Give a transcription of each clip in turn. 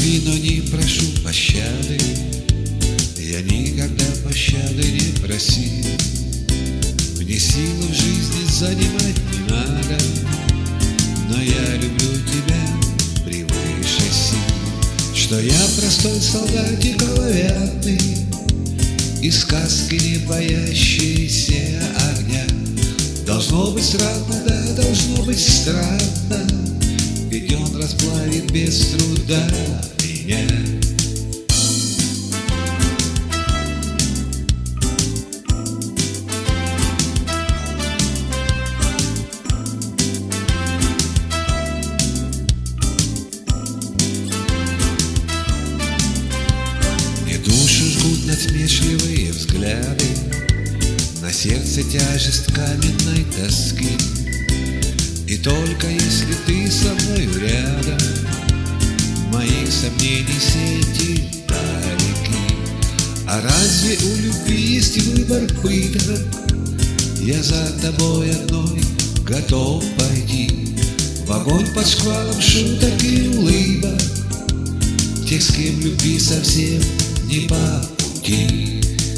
любви, но не прошу пощады. Я никогда пощады не просил. Мне силу в жизни занимать не надо, но я люблю тебя превыше сил. Что я простой солдатик оловянный, из сказки не боящийся огня. Должно быть странно, да, должно быть странно, ведь он расплавит без труда меня. Мне душу жгут насмешливые взгляды, на сердце тяжесть каменной тоски. И только если ты со мною рядом, моих сомнений сети далеки. А разве у любви есть выбор пыток? Я за тобой одной готов пойти в огонь под шквалом шуток и улыбок тех, с кем любви совсем не по пути.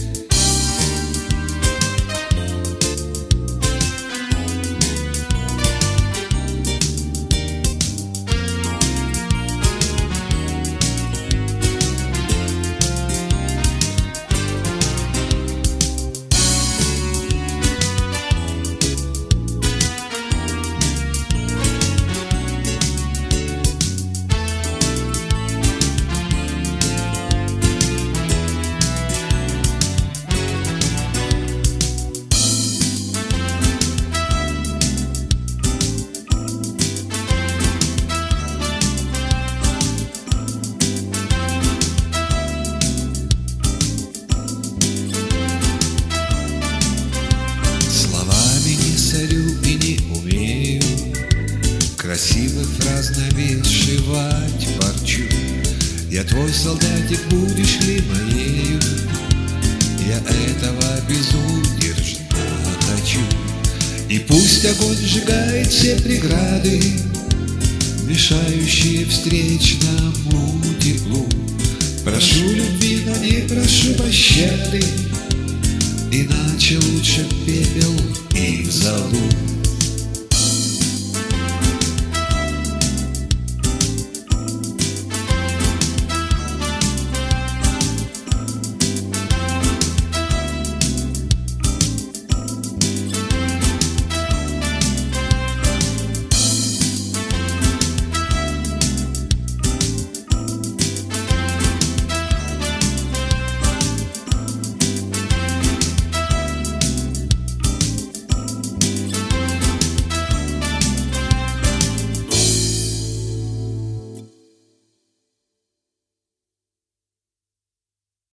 И не умею красивых фраз навешивать порчу. Я твой солдатик, будешь ли моею? Я этого безудержно хочу. И пусть огонь сжигает все преграды, мешающие встречному теплу. Прошу любви, но не прошу пощады, иначе лучше пепел и в золу.